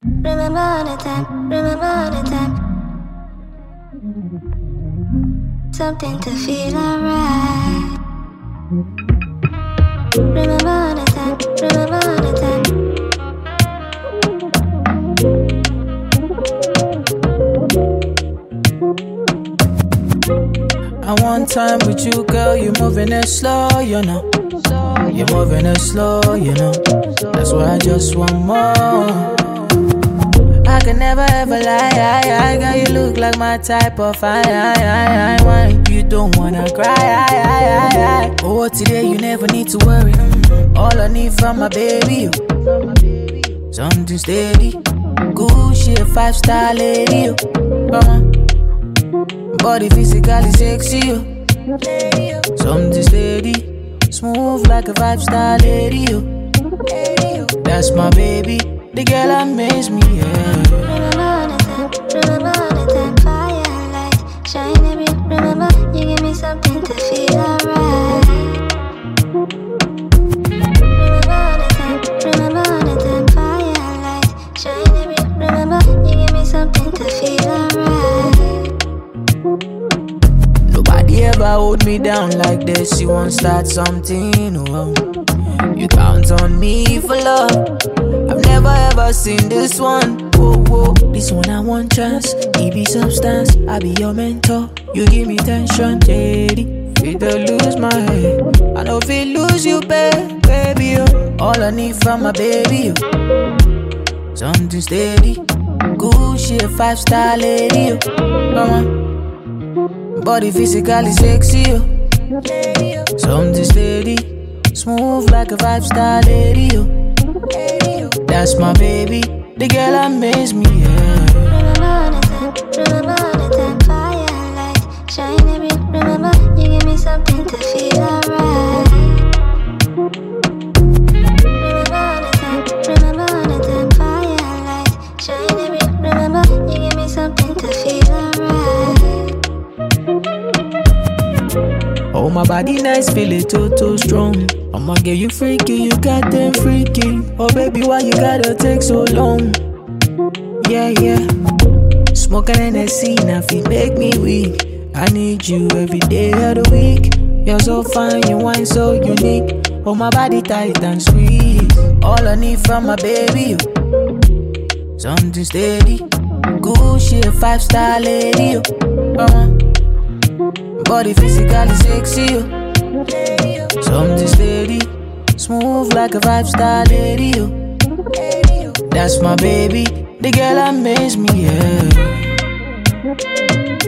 Remember all the time, remember all the time. Something to feel alright. Remember all the time, remember all the time. I want time with you, girl. You're moving it slow, you know. You're moving it slow, you know. That's why I just want more. I can never ever lie, girl, you look like my type of wine. You don't wanna cry, Oh, today you never need to worry. All I need from my baby, something steady, good shit, 5-star lady, body physically sexy, something steady, smooth like a 5-star lady, that's my baby. The girl amaze me, yeah. Remember all the time, remember all the time. Firelight, shine every. Remember, you give me something to feel alright. Remember all the time, remember all the time. Firelight, shine every. Remember, you give me something to feel alright. Nobody ever hold me down like this. You won't start something, oh. You count on me for love. I've never ever seen this one. Whoa, whoa. This one I want chance. He be substance. I be your mentor. You give me tension, lady. Feel to lose my head. I know if you lose you, baby. Oh. All I need from my baby. Oh. Something steady. Good shit, 5-star lady. Oh. Mama. Body physically sexy. Oh. Something steady. Smooth like a 5-star lady, that's my baby. The girl amaze me, yeah. Remember all the time, remember all the time. Firelight, shine every. Remember, you give me something to feel alright. Remember all the time, remember all the time. Firelight, shine every. Remember, you give me something to feel alright. Oh, my body nice, feel it too strong. I'ma get you freaky, you got them freaky. Oh baby, why you gotta take so long? Yeah, yeah. Smoking NSC, now if you make me weak. I need you every day of the week. You're so fine, you wine so unique. Oh, my body tight and sweet. All I need from my baby, something steady. Good shit, 5-star lady, body physically sexy, something steady, smooth like a 5-star lady, that's my baby. The girl amaze me, yeah.